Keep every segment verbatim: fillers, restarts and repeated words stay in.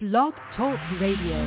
Blog Talk Radio.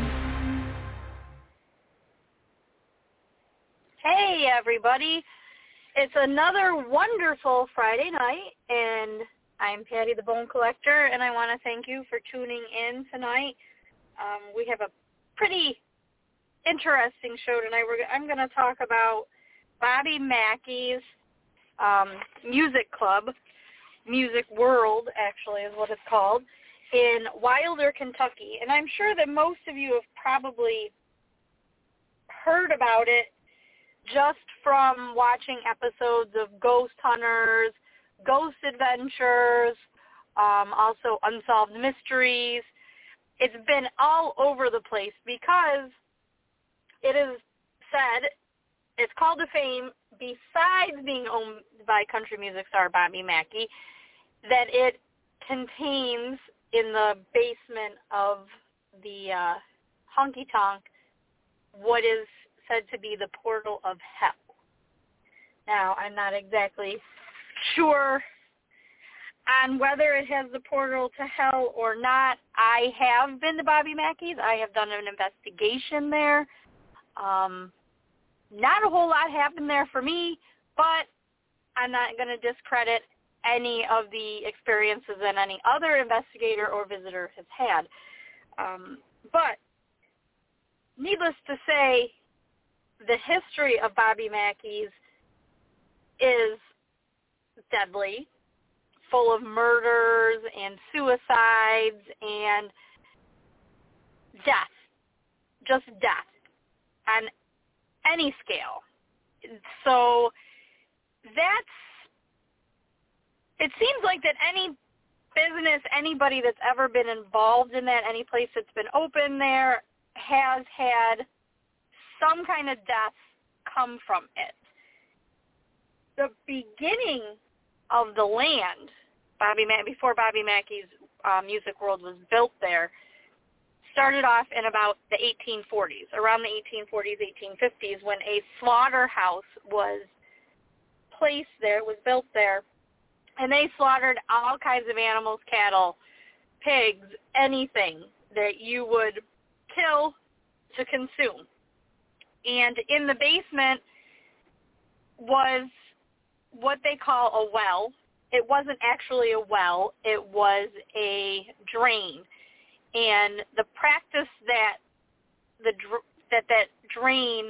Hey everybody, it's another wonderful Friday night, and I'm Patty the Bone Collector, and I want to thank you for tuning in tonight. Um, we have a pretty interesting show tonight. We're, I'm going to talk about Bobby Mackey's um, music club, Music World actually is what it's called, in Wilder, Kentucky. And I'm sure that most of you have probably heard about it just from watching episodes of Ghost Hunters, Ghost Adventures, um, also Unsolved Mysteries. It's been all over the place because it is said it's called to fame, besides being owned by country music star Bobby Mackey, that it contains in the basement of the uh, honky tonk what is said to be the portal of hell. Now, I'm not exactly sure on whether it has the portal to hell or not. I have been to Bobby Mackey's. I have done an investigation there. Um, not a whole lot happened there for me, but I'm not going to discredit any of the experiences that any other investigator or visitor has had. Um, but needless to say, the history of Bobby Mackey's is deadly, full of murders and suicides and death, just death on any scale. So that's, it seems like that any business, anybody that's ever been involved in that, any place that's been open there, has had some kind of death come from it. The beginning of the land, Bobby Mac- before Bobby Mackey's uh, Music World was built there, started off in about the eighteen forties, around the eighteen forties, eighteen fifties, when a slaughterhouse was placed there, was built there, and they slaughtered all kinds of animals, cattle, pigs, anything that you would kill to consume. And in the basement was what they call a well. It wasn't actually a well. It was a drain. And the practice that the that that drain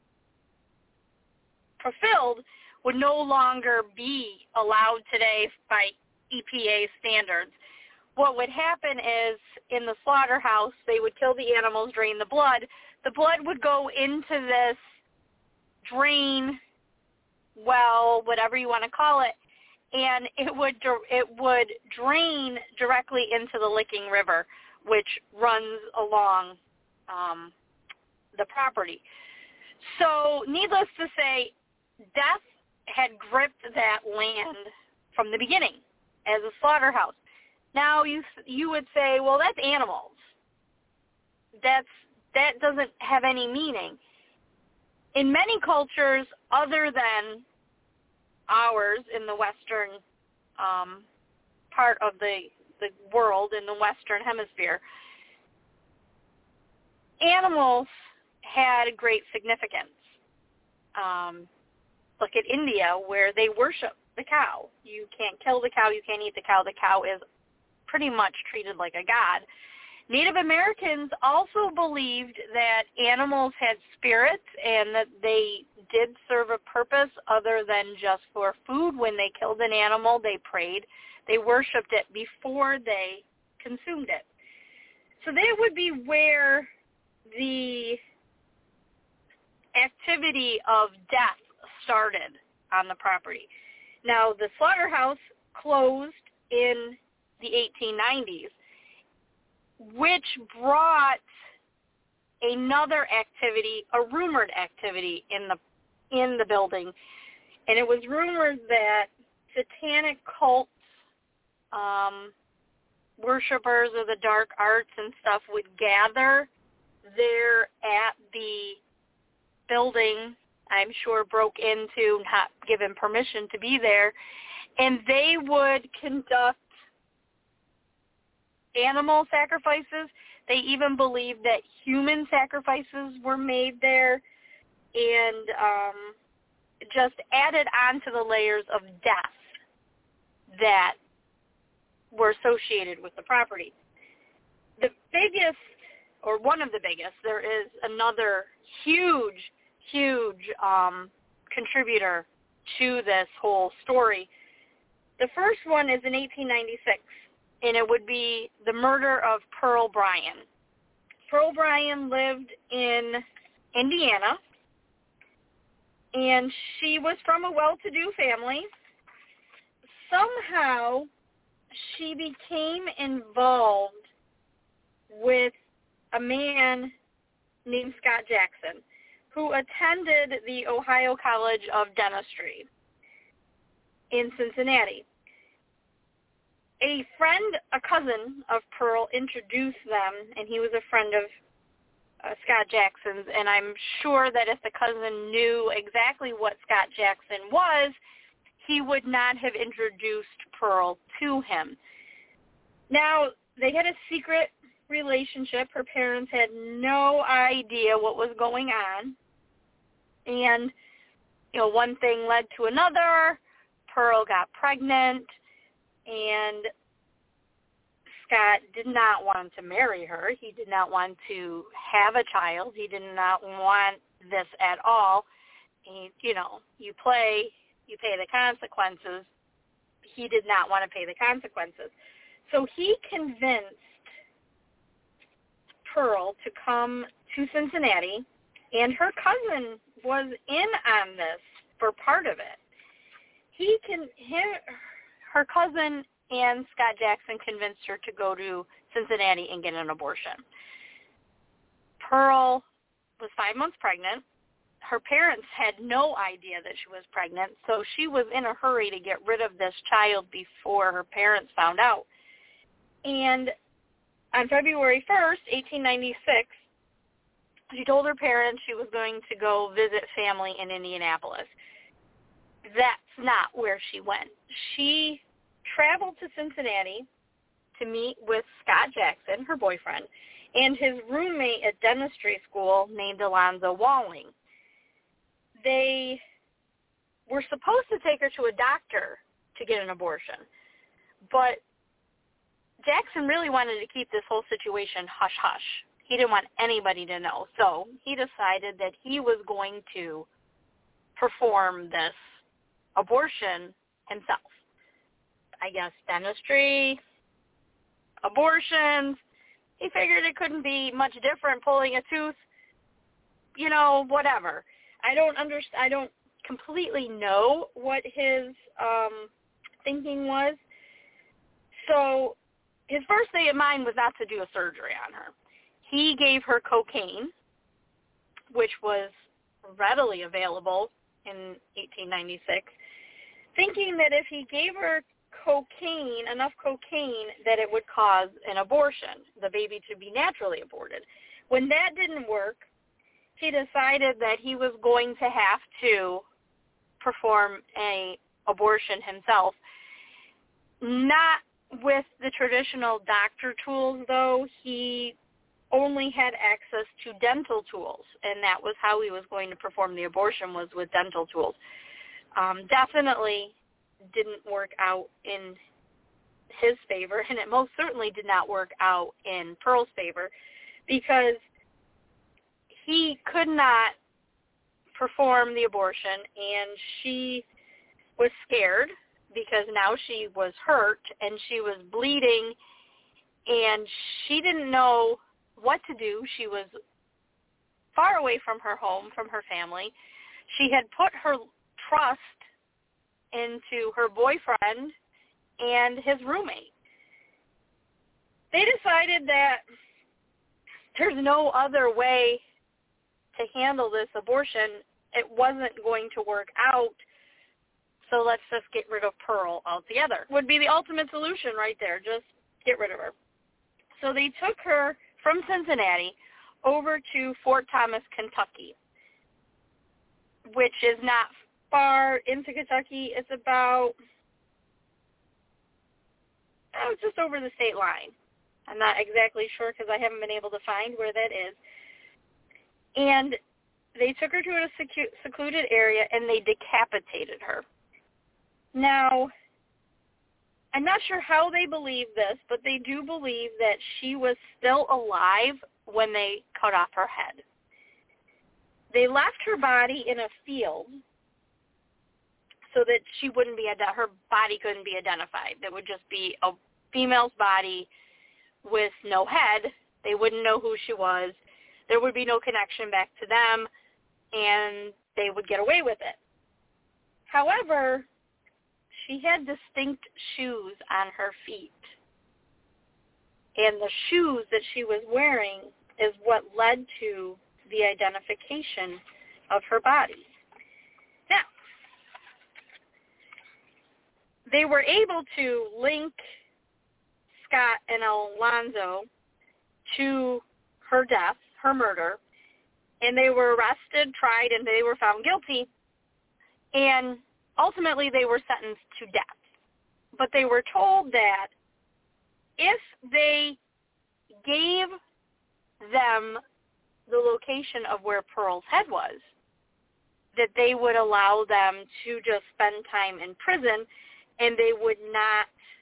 fulfilled would no longer be allowed today by E P A standards. What would happen is in the slaughterhouse, they would kill the animals, drain the blood. The blood would go into this drain, well, whatever you want to call it, and it would it would drain directly into the Licking River, which runs along um, the property. So needless to say, death had gripped that land from the beginning as a slaughterhouse. Now you you would say, well, that's animals. That's that doesn't have any meaning. In many cultures other than ours in the western um, part of the the world, in the Western Hemisphere, animals had great significance. Um, look at India, where they worship the cow. You can't kill the cow, you can't eat the cow. The cow is pretty much treated like a god. Native Americans also believed that animals had spirits and that they did serve a purpose other than just for food. When they killed an animal, they prayed. They worshipped it before they consumed it. So that would be where the activity of death started on the property. Now, the slaughterhouse closed in the eighteen nineties, which brought another activity, a rumored activity in the in the building. And it was rumored that satanic cults, um, worshipers of the dark arts and stuff would gather there at the building, I'm sure broke into, not given permission to be there, and they would conduct animal sacrifices. They even believed that human sacrifices were made there, and um, just added on to the layers of death that were associated with the property. The biggest, or one of the biggest, there is another huge, huge um, contributor to this whole story. The first one is in eighteen ninety-six, and it would be the murder of Pearl Bryan. Pearl Bryan lived in Indiana, and she was from a well-to-do family. Somehow, she became involved with a man named Scott Jackson, who attended the Ohio College of Dentistry in Cincinnati. A friend, a cousin of Pearl, introduced them, and he was a friend of uh, Scott Jackson's, and I'm sure that if the cousin knew exactly what Scott Jackson was, he would not have introduced Pearl to him. Now, they had a secret relationship. Her parents had no idea what was going on. And, you know, one thing led to another. Pearl got pregnant, and Scott did not want to marry her. He did not want to have a child. He did not want this at all. He, you know, you play, you pay the consequences. He did not want to pay the consequences. So he convinced Pearl to come to Cincinnati, and her cousin was in on this for part of it. He can, him, her cousin and Scott Jackson convinced her to go to Cincinnati and get an abortion. Pearl was five months pregnant. Her parents had no idea that she was pregnant, so she was in a hurry to get rid of this child before her parents found out. And on February first, eighteen ninety-six, she told her parents she was going to go visit family in Indianapolis. That's not where she went. She traveled to Cincinnati to meet with Scott Jackson, her boyfriend, and his roommate at dentistry school named Alonzo Walling. They were supposed to take her to a doctor to get an abortion, but Jackson really wanted to keep this whole situation hush-hush. He didn't want anybody to know, so he decided that he was going to perform this abortion himself. I guess dentistry, abortions, he figured it couldn't be much different, pulling a tooth, you know, whatever. I don't understand, I don't completely know what his um, thinking was. So his first thing in mind was not to do a surgery on her. He gave her cocaine, which was readily available in eighteen ninety-six, thinking that if he gave her cocaine, enough cocaine, that it would cause an abortion, the baby to be naturally aborted. When that didn't work, he decided that he was going to have to perform a abortion himself. Not with the traditional doctor tools, though. He only had access to dental tools, and that was how he was going to perform the abortion, was with dental tools. Um, definitely didn't work out in his favor, and it most certainly did not work out in Pearl's favor, because he could not perform the abortion, and she was scared because now she was hurt and she was bleeding, and she didn't know what to do. She was far away from her home, from her family. She had put her trust into her boyfriend and his roommate. They decided that there's no other way to handle this abortion. It wasn't going to work out, so let's just get rid of Pearl altogether. Would be the ultimate solution right there, just get rid of her. So they took her from Cincinnati over to Fort Thomas, Kentucky, which is not far into Kentucky. It's about, oh, just over the state line. I'm not exactly sure because I haven't been able to find where that is. And they took her to a secu- secluded area and they decapitated her. Now, I'm not sure how they believe this, but they do believe that she was still alive when they cut off her head. They left her body in a field so that she wouldn't be, her body couldn't be identified. That would just be a female's body with no head. They wouldn't know who she was. There would be no connection back to them, and they would get away with it. However, she had distinct shoes on her feet. And the shoes that she was wearing is what led to the identification of her body. Now, they were able to link Scott and Alonzo to her death, her murder, and they were arrested, tried, and they were found guilty. And ultimately, they were sentenced to death. But they were told that if they gave them the location of where Pearl's head was, that they would allow them to just spend time in prison and they would not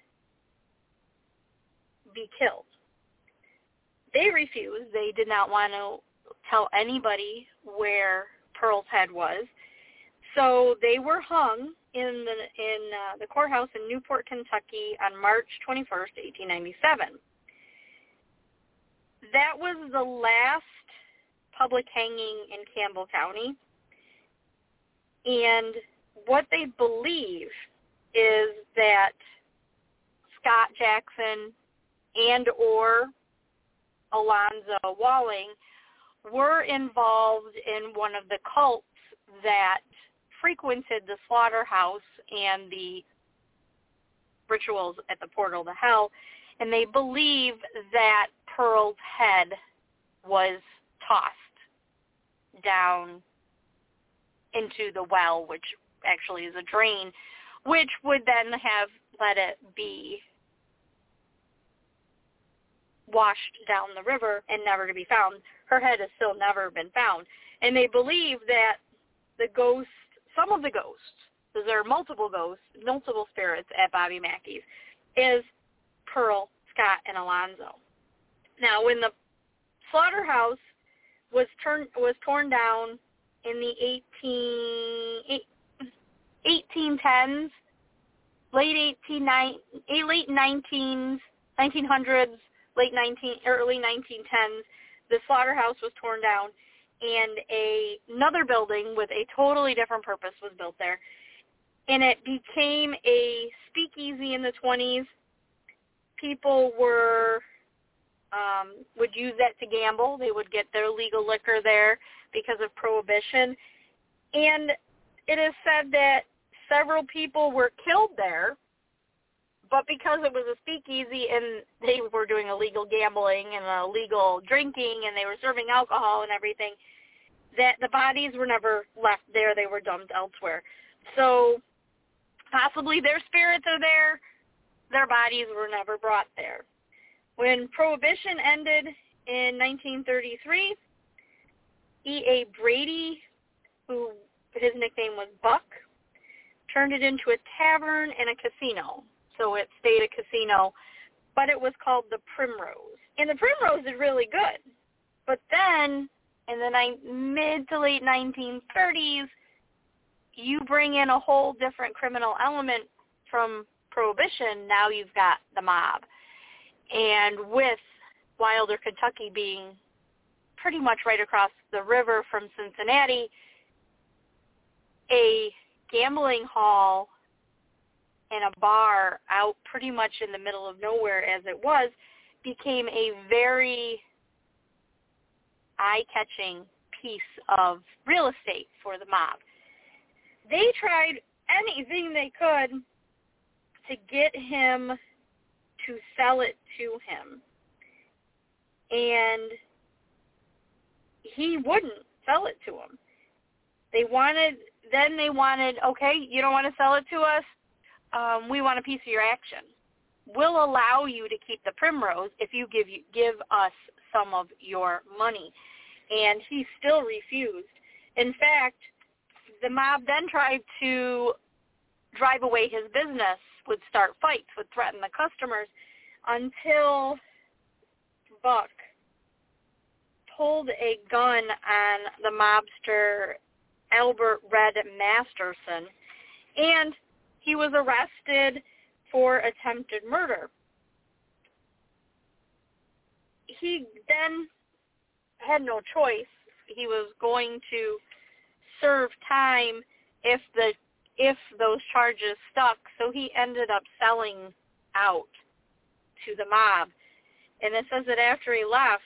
be killed. They refused. They did not want to tell anybody where Pearl's head was. So they were hung in the in uh, the courthouse in Newport, Kentucky on March twenty-first, eighteen ninety-seven. That was the last public hanging in Campbell County. And what they believe is that Scott Jackson and or Alonzo Walling were involved in one of the cults that frequented the slaughterhouse and the rituals at the portal to hell, and they believe that Pearl's head was tossed down into the well, which actually is a drain, which would then have let it be washed down the river and never to be found. Her head has still never been found. And they believe that the ghost, some of the ghosts, because there are multiple ghosts, multiple spirits at Bobby Mackey's, is Pearl, Scott, and Alonzo. Now, when the slaughterhouse was turned was torn down in the eighteen, eighteen tens, late eighteen late nineteens, nineteen hundreds, late nineteen early nineteen tens, the slaughterhouse was torn down, and a, another building with a totally different purpose was built there. And it became a speakeasy in the twenties. People were um, would use that to gamble. They would get their legal liquor there because of Prohibition. And it is said that several people were killed there, but because it was a speakeasy and they were doing illegal gambling and illegal drinking and they were serving alcohol and everything, that the bodies were never left there. They were dumped elsewhere. So possibly their spirits are there. Their bodies were never brought there. When Prohibition ended in nineteen thirty-three, E A. Brady, who his nickname was Buck, turned it into a tavern and a casino. So it stayed a casino, but it was called the Primrose. And the Primrose is really good. But then in the ni- mid to late nineteen thirties, you bring in a whole different criminal element from Prohibition. Now you've got the mob. And with Wilder, Kentucky being pretty much right across the river from Cincinnati, a gambling hall and a bar out pretty much in the middle of nowhere as it was became a very eye-catching piece of real estate for the mob. They tried anything they could to get him to sell it to him. And he wouldn't sell it to them. They wanted, then they wanted, okay, you don't want to sell it to us? Um, we want a piece of your action. we'll allow you to keep the Primrose if you give you, give us some of your money. And he still refused. In fact, the mob then tried to drive away his business, would start fights, would threaten the customers, until Buck pulled a gun on the mobster Albert Red Masterson, and he was arrested for attempted murder. He then had no choice. He was going to serve time if the if those charges stuck, so he ended up selling out to the mob. And it says that after he left,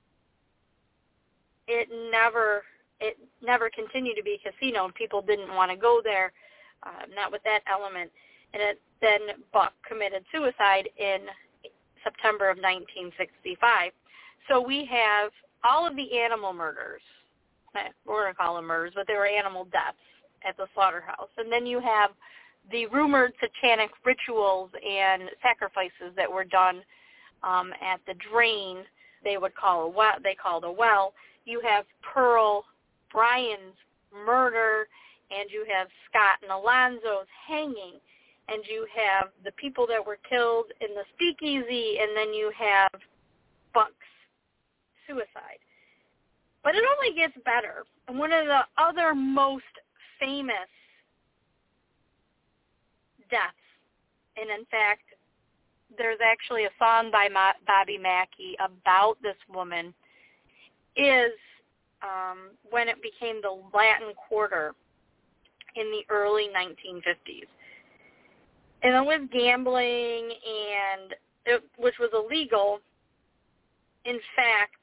it never it never continued to be a casino, and people didn't want to go there, uh, not with that element. And it, then Buck committed suicide in September of nineteen sixty-five. So we have all of the animal murders. We're going to call them murders, but they were animal deaths at the slaughterhouse. And then you have the rumored satanic rituals and sacrifices that were done um, at the drain. They would call a well. They called a well. You have Pearl Bryan's murder, and you have Scott and Alonzo's hanging, and you have the people that were killed in the speakeasy, and then you have Buck's suicide. But it only gets better. And one of the other most famous deaths, and in fact, there's actually a song by Ma- Bobby Mackey about this woman, is um, when it became the Latin Quarter in the early nineteen fifties. And it was gambling, and it, which was illegal. In fact,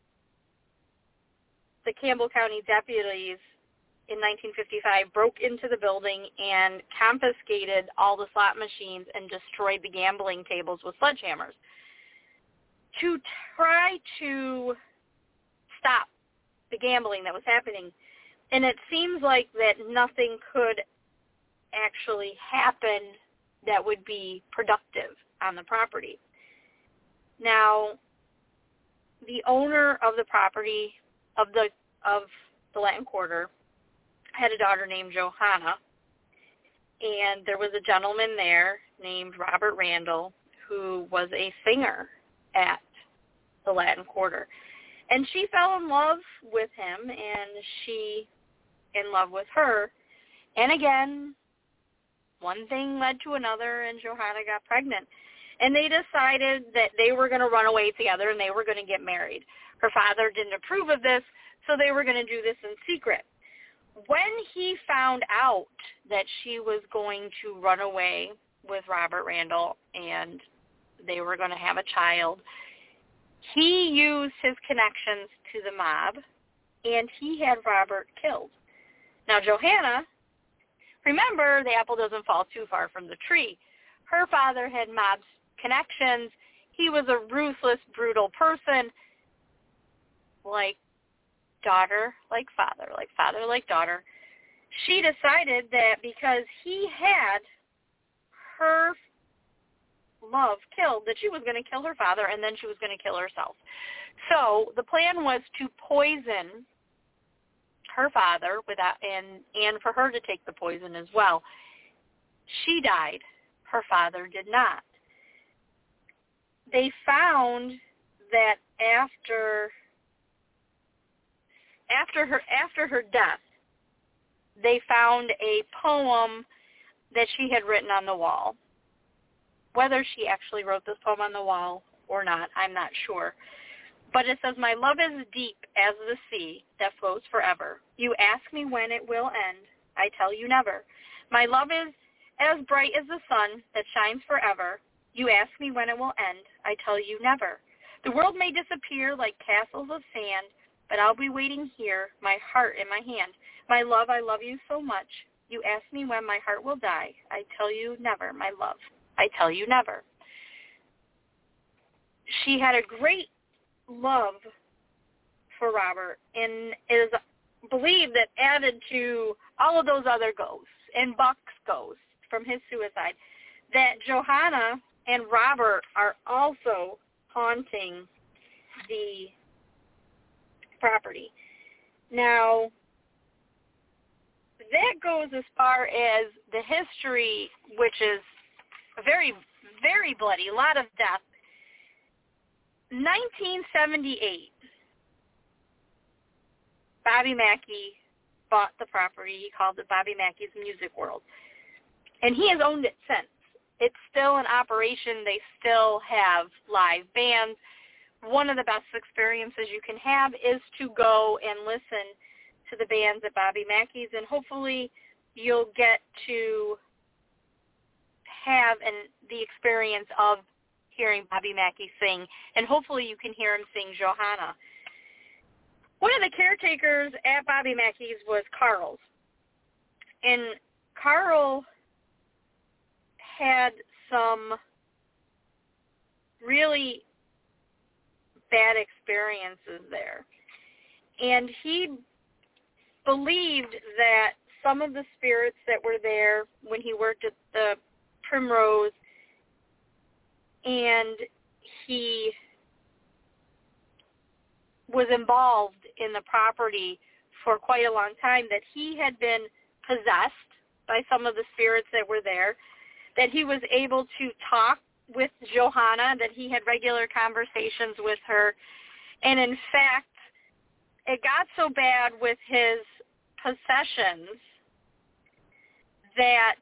the Campbell County deputies in nineteen fifty-five broke into the building and confiscated all the slot machines and destroyed the gambling tables with sledgehammers to try to stop the gambling that was happening. And it seems like that nothing could actually happen that would be productive on the property. Now, the owner of the property of the of the Latin Quarter had a daughter named Johanna, and there was a gentleman there named Robert Randall who was a singer at the Latin Quarter. And she fell in love with him, and she in love with her. And again, one thing led to another, and Johanna got pregnant. And they decided that they were going to run away together, and they were going to get married. Her father didn't approve of this, so they were going to do this in secret. When he found out that she was going to run away with Robert Randall and they were going to have a child, he used his connections to the mob, and he had Robert killed. Now, Johanna, remember, the apple doesn't fall too far from the tree. Her father had mob connections. He was a ruthless, brutal person, like daughter, like father, like father, like daughter. She decided that because he had her love killed, that she was going to kill her father, and then she was going to kill herself. So the plan was to poison her father without, and and for her to take the poison as well. She died. Her father did not. They found that after after her after her death, they found a poem that she had written on the wall. Whether she actually wrote this poem on the wall or not, I'm not sure. But it says, "My love is deep as the sea that flows forever. You ask me when it will end. I tell you never. My love is as bright as the sun that shines forever. You ask me when it will end. I tell you never. The world may disappear like castles of sand, but I'll be waiting here, my heart in my hand. My love, I love you so much. You ask me when my heart will die. I tell you never, my love. I tell you never." She had a great love for Robert, and it is believed that added to all of those other ghosts and Buck's ghosts from his suicide, that Johanna and Robert are also haunting the property. Now, that goes as far as the history, which is very, very bloody, a lot of death. nineteen seventy-eight, Bobby Mackey bought the property. He called it Bobby Mackey's Music World. And he has owned it since. It's still in operation. They still have live bands. One of the best experiences you can have is to go and listen to the bands at Bobby Mackey's, and hopefully you'll get to have an, the experience of hearing Bobby Mackey sing, and hopefully you can hear him sing Johanna. One of the caretakers at Bobby Mackey's was Carl's, and Carl had some really bad experiences there, and he believed that some of the spirits that were there when he worked at the Primrose, and he was involved in the property for quite a long time, that he had been possessed by some of the spirits that were there, that he was able to talk with Johanna, that he had regular conversations with her, and in fact, it got so bad with his possessions that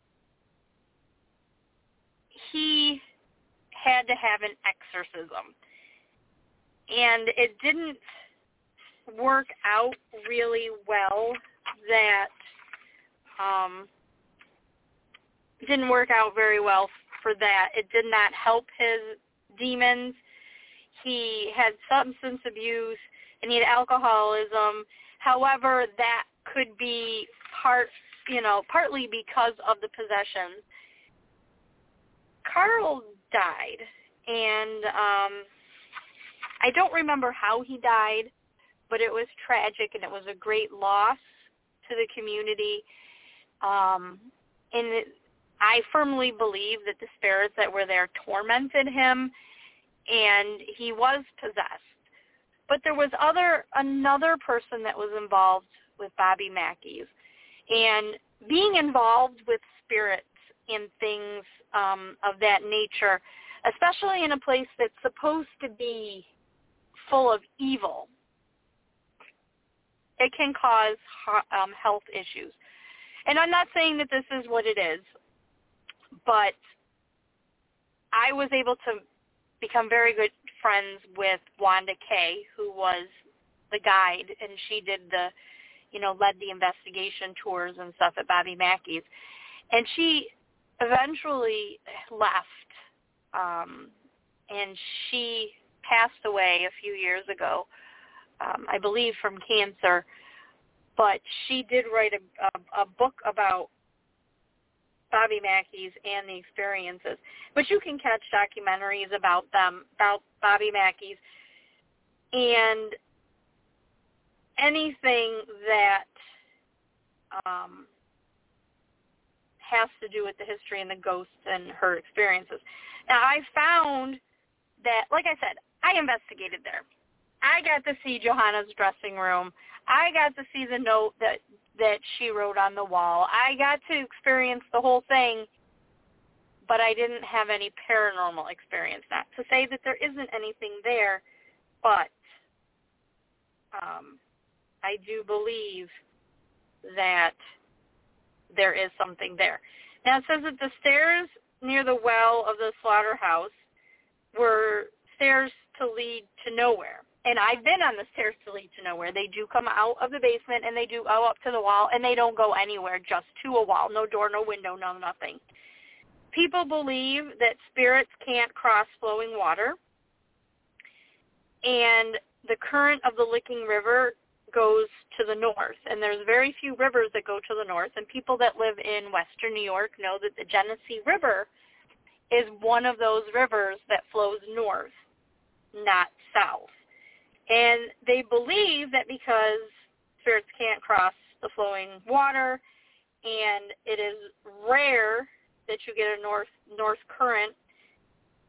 he had to have an exorcism. And it didn't work out really well that, um, didn't work out very well for that. It did not help his demons. He had substance abuse, and he had alcoholism. However, that could be part, you know, partly because of the possession. Carl died, and um, I don't remember how he died, but it was tragic, and it was a great loss to the community. Um, and it, I firmly believe that the spirits that were there tormented him, and he was possessed. But there was other another person that was involved with Bobby Mackey's, and being involved with spirits and things um, of that nature, especially in a place that's supposed to be full of evil, it can cause um, health issues. And I'm not saying that this is what it is, but I was able to become very good friends with Wanda Kay, who was the guide, and she did the, you know, led the investigation tours and stuff at Bobby Mackey's. And she eventually left, um, and she passed away a few years ago, um, I believe from cancer. But she did write a, a, a book about Bobby Mackey's and the experiences. But you can catch documentaries about them, about Bobby Mackey's, and anything that um, has to do with the history and the ghosts and her experiences. Now, I found that, like I said, I investigated there. I got to see Johanna's dressing room. I got to see the note that, that she wrote on the wall. I got to experience the whole thing, but I didn't have any paranormal experience. Not to say that there isn't anything there, but um, I do believe that there is something there. Now, it says that the stairs near the well of the slaughterhouse were stairs to lead to nowhere. And I've been on the stairs to lead to nowhere. They do come out of the basement, and they do go up to the wall, and they don't go anywhere, just to a wall. No door, no window, no nothing. People believe that spirits can't cross flowing water, and the current of the Licking River goes to the north, and there's very few rivers that go to the north, and people that live in western New York know that the Genesee River is one of those rivers that flows north, not south. And they believe that because spirits can't cross the flowing water, and it is rare that you get a north north current,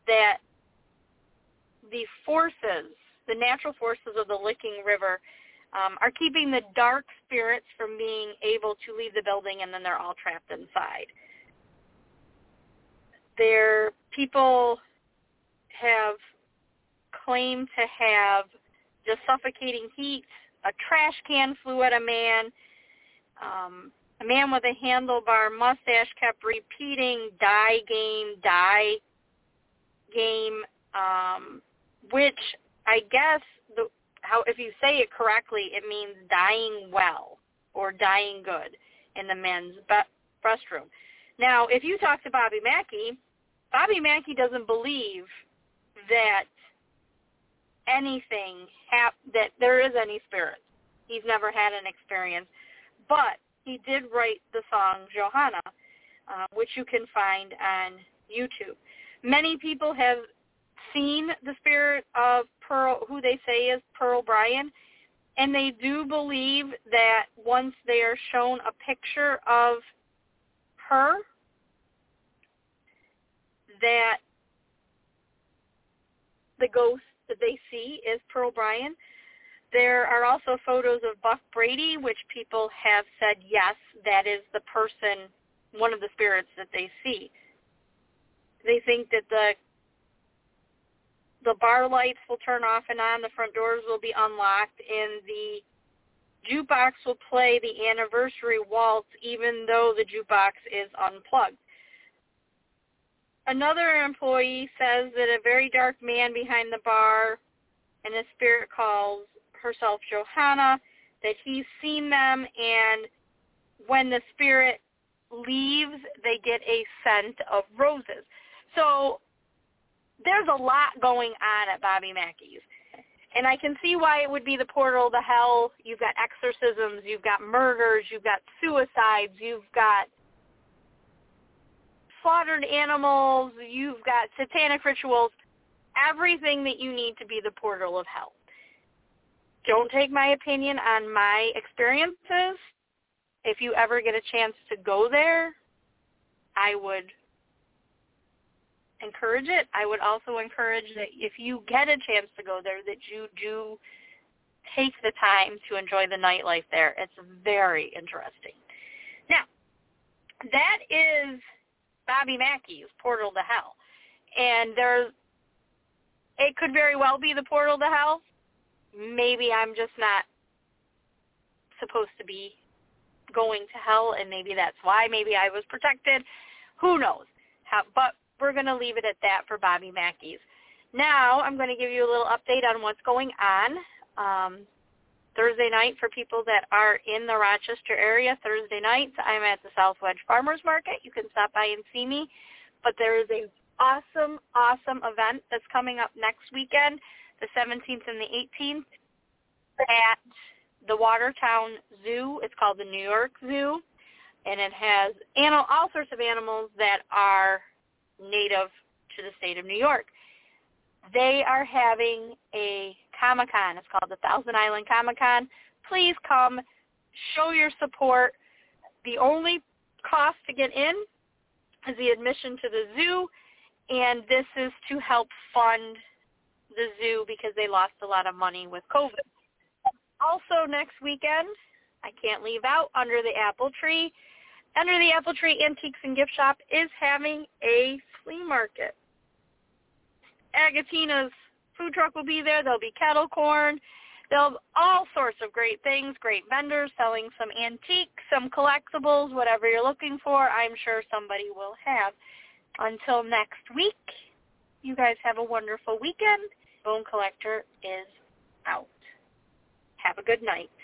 that the forces, the natural forces of the Licking River, um, are keeping the dark spirits from being able to leave the building, and then they're all trapped inside. Their people have claimed to have just suffocating heat. A trash can flew at a man. Um, a man with a handlebar mustache kept repeating, die game, die game, um, which I guess the, how if you say it correctly, it means dying well or dying good in the men's be- restroom. Now, if you talk to Bobby Mackey, Bobby Mackey doesn't believe that anything, hap- that there is any spirit. He's never had an experience. But he did write the song Johanna, uh, which you can find on YouTube. Many people have seen the spirit of Pearl, who they say is Pearl Bryan, and they do believe that once they are shown a picture of her, that the ghost that they see is Pearl Bryan. There are also photos of Buck Brady, which people have said, yes, that is the person, one of the spirits that they see. They think that the the bar lights will turn off and on, the front doors will be unlocked, and the jukebox will play the anniversary waltz even though the jukebox is unplugged. Another employee says that a very dark man behind the bar, and a spirit calls herself Johanna, that he's seen them, and when the spirit leaves, they get a scent of roses. So there's a lot going on at Bobby Mackey's. And I can see why it would be the portal to hell. You've got exorcisms, you've got murders, you've got suicides, you've got slaughtered animals, you've got satanic rituals, everything that you need to be the portal of hell. Don't take my opinion on my experiences. If you ever get a chance to go there, I would encourage it. I would also encourage that if you get a chance to go there, that you do take the time to enjoy the nightlife there. It's very interesting. Now, that is Bobby Mackey's Portal to Hell. And there's, it could very well be the portal to hell. Maybe I'm just not supposed to be going to hell, and maybe that's why. Maybe I was protected. Who knows? How, but we're going to leave it at that for Bobby Mackey's. Now I'm going to give you a little update on what's going on. Um, Thursday night, for people that are in the Rochester area, Thursday nights, I'm at the South Wedge Farmers Market. You can stop by and see me. But there is a awesome, awesome event that's coming up next weekend, the seventeenth and the eighteenth, at the Watertown Zoo. It's called the New York Zoo, and it has animal, all sorts of animals that are native to the state of New York. They are having a Comic-Con. It's called the Thousand Island Comic-Con. Please come, show your support. The only cost to get in is the admission to the zoo, and this is to help fund the zoo because they lost a lot of money with COVID. Also next weekend, I can't leave out, Under the Apple Tree. Under the Apple Tree Antiques and Gift Shop is having a flea market. Agatina's food truck will be there. There'll be kettle corn. There'll be all sorts of great things, great vendors selling some antiques, some collectibles, whatever you're looking for, I'm sure somebody will have. Until next week, you guys have a wonderful weekend. Bone Collector is out. Have a good night.